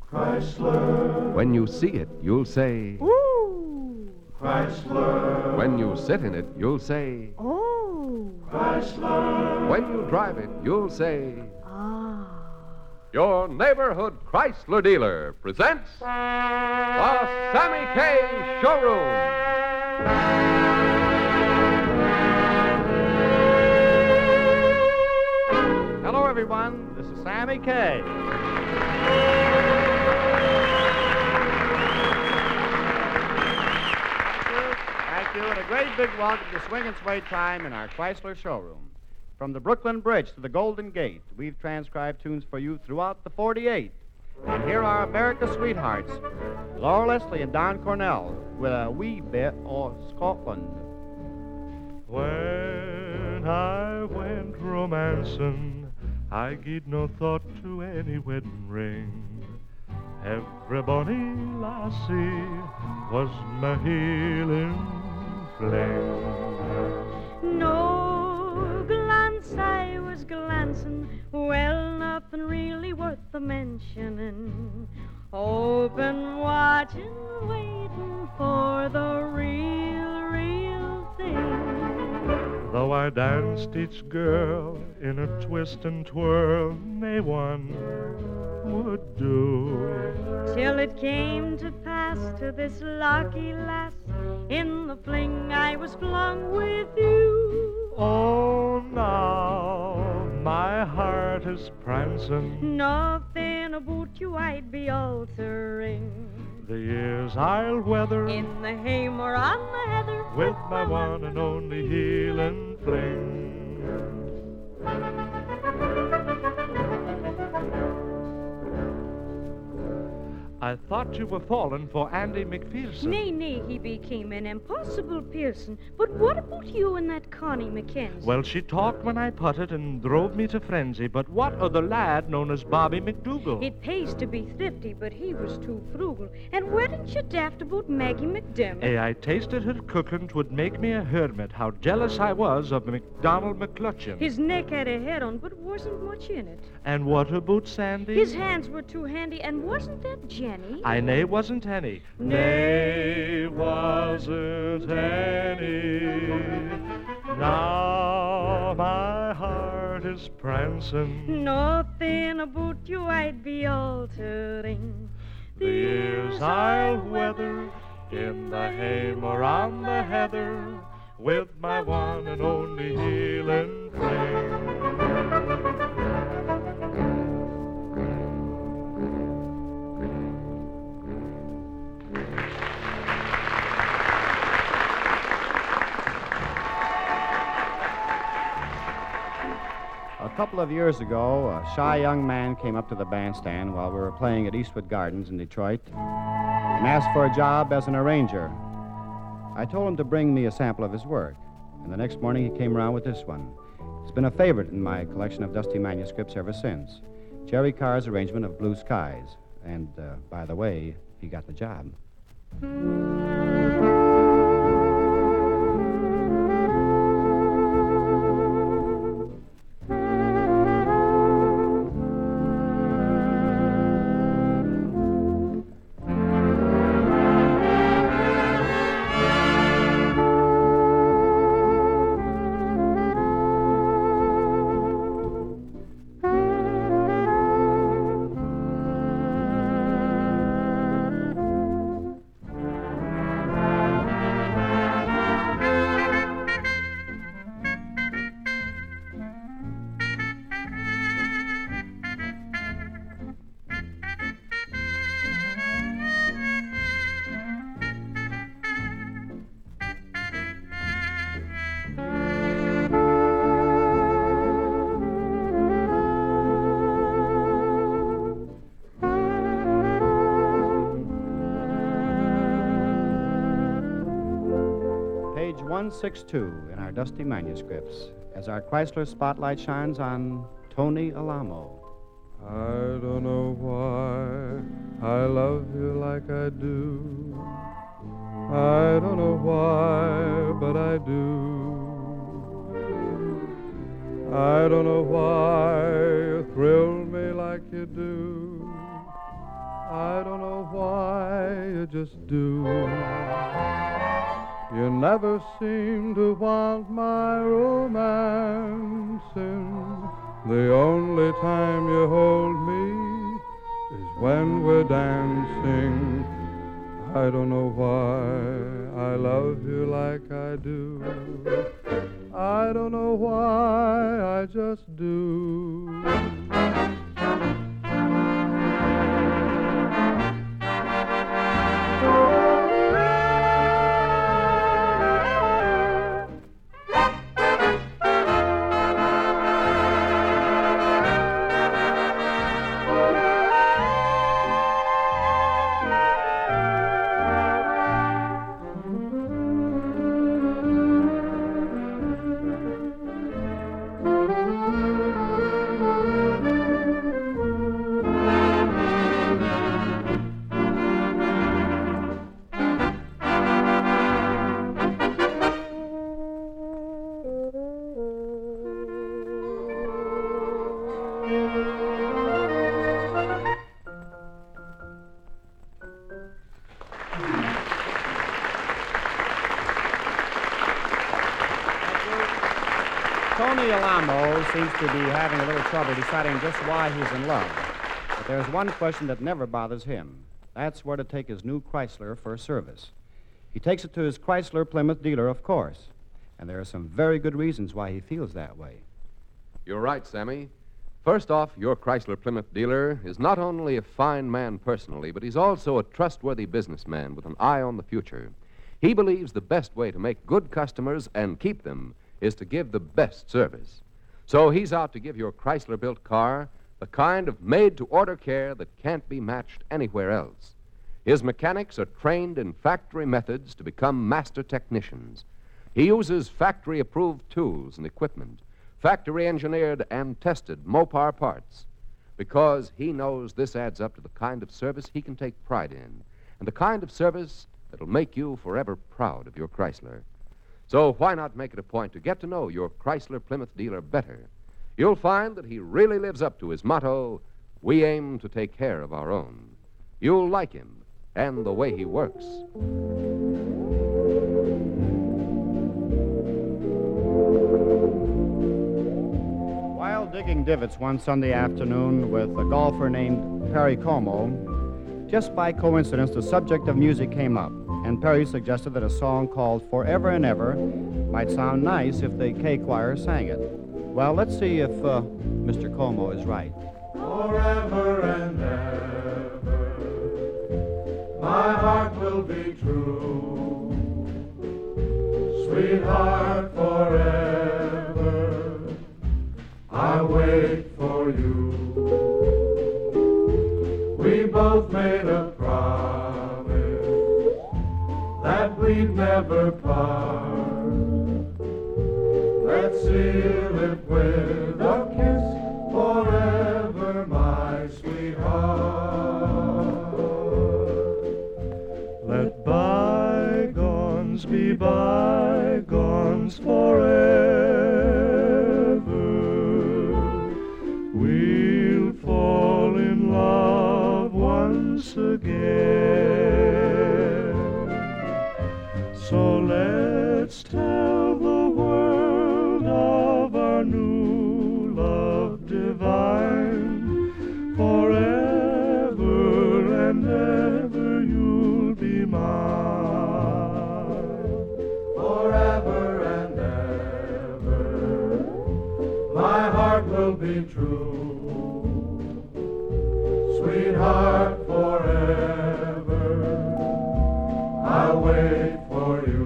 Chrysler. When you see it, you'll say, Ooh! Chrysler. when you sit in it, you'll say, Oh! Chrysler. when you drive it, you'll say, Ah! your neighborhood Chrysler dealer presents the Sammy K Showroom. Hello, everyone. This is Sammy K. Thank you, and a great big welcome to Swing and Sway Time in our Chrysler showroom. From the Brooklyn Bridge to the Golden Gate, we've transcribed tunes for you throughout the 48. And here are America's sweethearts, Laura Leslie and Don Cornell, with a wee bit of Scotland. When I went romancing, I gave no thought to any wedding ring. Every bonny lassie was my healing fling. No glance I was glancing, well, nothing really worth the mentioning. Open, watching, waiting for the real thing. Though I danced each girl in a twist and twirl, nay one would do. Till it came to pass to this lucky lass, in the fling I was flung with you. Oh, now my heart is prancing. Nothing about you I'd be altering. The years I'll weather In the haymow or on the heather, with my one and only healing fling. I thought you were falling for Andy McPherson. Nay, he became an impossible Pearson. But what about you and that Connie Mackenzie? Well, she talked when I putted and drove me to frenzy. But what of the lad known as Bobby McDougal? It pays to be thrifty, but he was too frugal. And weren't you daft about Maggie McDermott? I tasted her cooking, 'twould make me a hermit. How jealous I was of McDonald McClutchin. His neck had a head on, but wasn't much in it. And what about Sandy? His hands were too handy, and wasn't that Jenny? I nay wasn't any. Nay wasn't any. Now my heart is prancing. Nothing about you I'd be altering. The years I'll weather in the haymow or on the heather with my one and only healing fling. A couple of years ago, a shy young man came up to the bandstand while we were playing at Eastwood Gardens in Detroit and asked for a job as an arranger. I told him to bring me a sample of his work, and the next morning he came around with this one. It's been a favorite in my collection of dusty manuscripts ever since. Jerry Carr's arrangement of Blue Skies. And, by the way, he got the job. Page 162 in our dusty manuscripts as our Chrysler spotlight shines on Tony Alamo. I don't know why I love you like I do. I don't know why, but I do. I don't know why you thrill me like you do. I don't know why, you just do. You never seem to want my romancing. The only time you hold me is when we're dancing. I don't know why I love you like I do. I don't know why, I just do. Tony Alamo seems to be having a little trouble deciding just why he's in love. But there's one question that never bothers him. That's where to take his new Chrysler for service. He takes it to his Chrysler Plymouth dealer, of course. And there are some very good reasons why he feels that way. You're right, Sammy. First off, your Chrysler Plymouth dealer is not only a fine man personally, but he's also a trustworthy businessman with an eye on the future. He believes the best way to make good customers and keep them is to give the best service. So he's out to give your Chrysler-built car the kind of made-to-order care that can't be matched anywhere else. His mechanics are trained in factory methods to become master technicians. He uses factory-approved tools and equipment, factory-engineered and tested Mopar parts, because he knows this adds up to the kind of service he can take pride in, and the kind of service that'll make you forever proud of your Chrysler. So why not make it a point to get to know your Chrysler Plymouth dealer better? You'll find that he really lives up to his motto, we aim to take care of our own. You'll like him and the way he works. While digging divots one Sunday afternoon with a golfer named Perry Como, just by coincidence, the subject of music came up, and Perry suggested that a song called Forever and Ever might sound nice if the K Choir sang it. Well, let's see if Mr. Como is right. Forever and ever, my heart will be true. Sweetheart, forever, I wait for you. We both made a promise that we'd never part. Let's seal it with a kiss forever, my sweetheart. Let bygones be bygones forever. We'll fall in love once again. So let's tell the world of our new love divine. Forever and ever you'll be mine. Forever and ever, my heart will be true. Sweetheart, forever, I'll wait for you.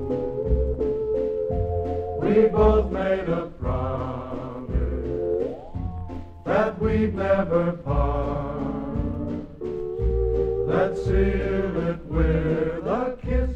We both made a promise that we'd never part. Let's seal it with a kiss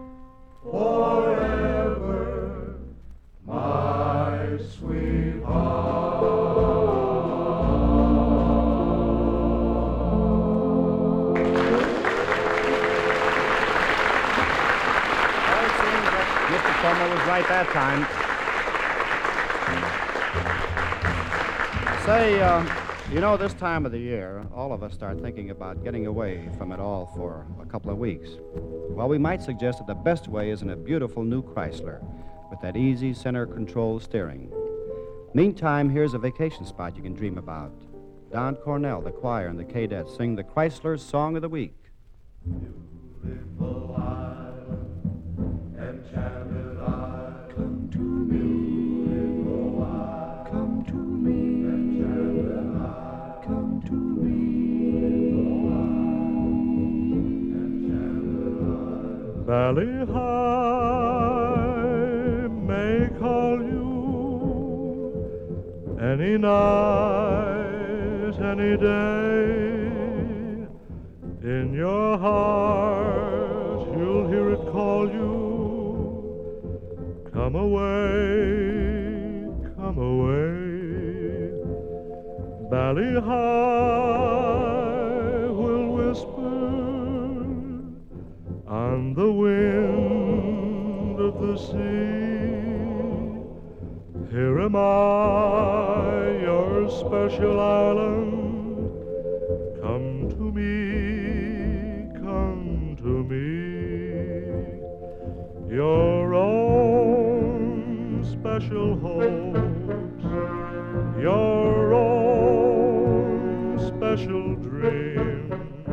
forever, my sweetheart. Well, it seems that Mr. Como was right that time. Say, You know, this time of the year, all of us start thinking about getting away from it all for a couple of weeks. Well, we might suggest that the best way is in a beautiful new Chrysler with that easy center-control steering. Meantime, here's a vacation spot you can dream about. Don Cornell, the choir, and the Cadets sing the Chrysler Song of the Week. Beautiful island, enchanted island, come to me. Beautiful island, come to me. Enchanted island, come to me. Beautiful island, enchanted island. Valley High may call you any night, any day. In your heart, you'll hear it call you. Come away, come away. Valley High will whisper on the wind of the sea. Here am I, your special island. Come to me, come to me. Your own special hopes, your own special dreams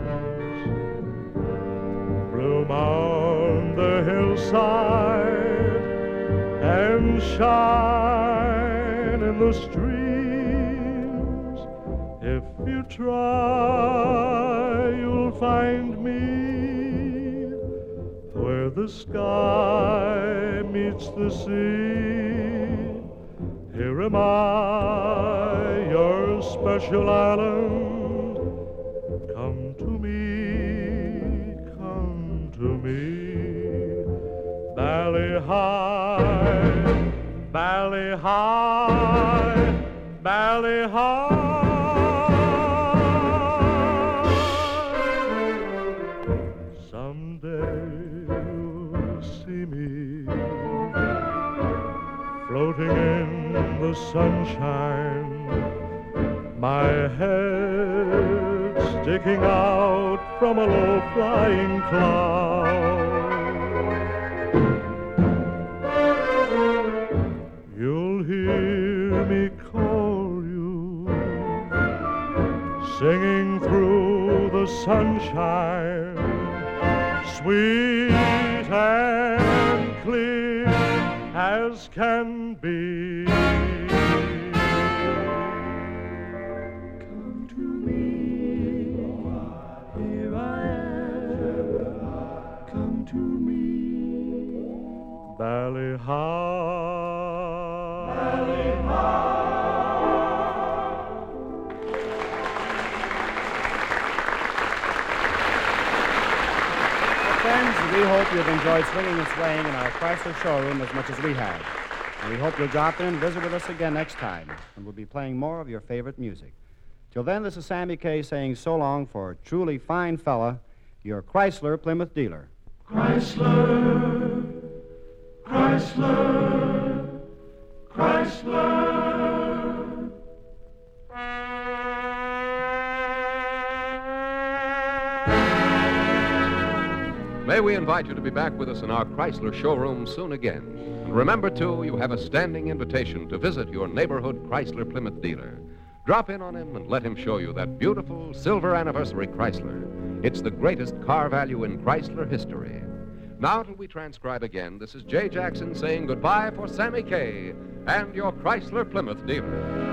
bloom on the hillside and shine in the streams. If you try, you'll find me where the sky meets the sea. Here am I, your special island. Come to me, come to me. Valley High, Valley High, Valley High. Someday you'll see me floating in the sunshine, my head sticking out from a low-flying cloud. You'll hear me call you, singing through the sunshine, sweet and clear as can be. come to me. Here I am. Come to me. Valley High, Valley Friends, we hope you've enjoyed swinging and swaying in our Chrysler showroom as much as we have. And we hope you'll drop in and visit with us again next time, and we'll be playing more of your favorite music. Till then, this is Sammy Kaye saying so long for a truly fine fella, your Chrysler Plymouth dealer. Chrysler, Chrysler, Chrysler. May we invite you to be back with us in our Chrysler showroom soon again. And remember, too, you have a standing invitation to visit your neighborhood Chrysler Plymouth dealer. Drop in on him and let him show you that beautiful silver anniversary Chrysler. It's the greatest car value in Chrysler history. Now, till we transcribe again, this is Jay Jackson saying goodbye for Sammy Kaye and your Chrysler Plymouth dealer.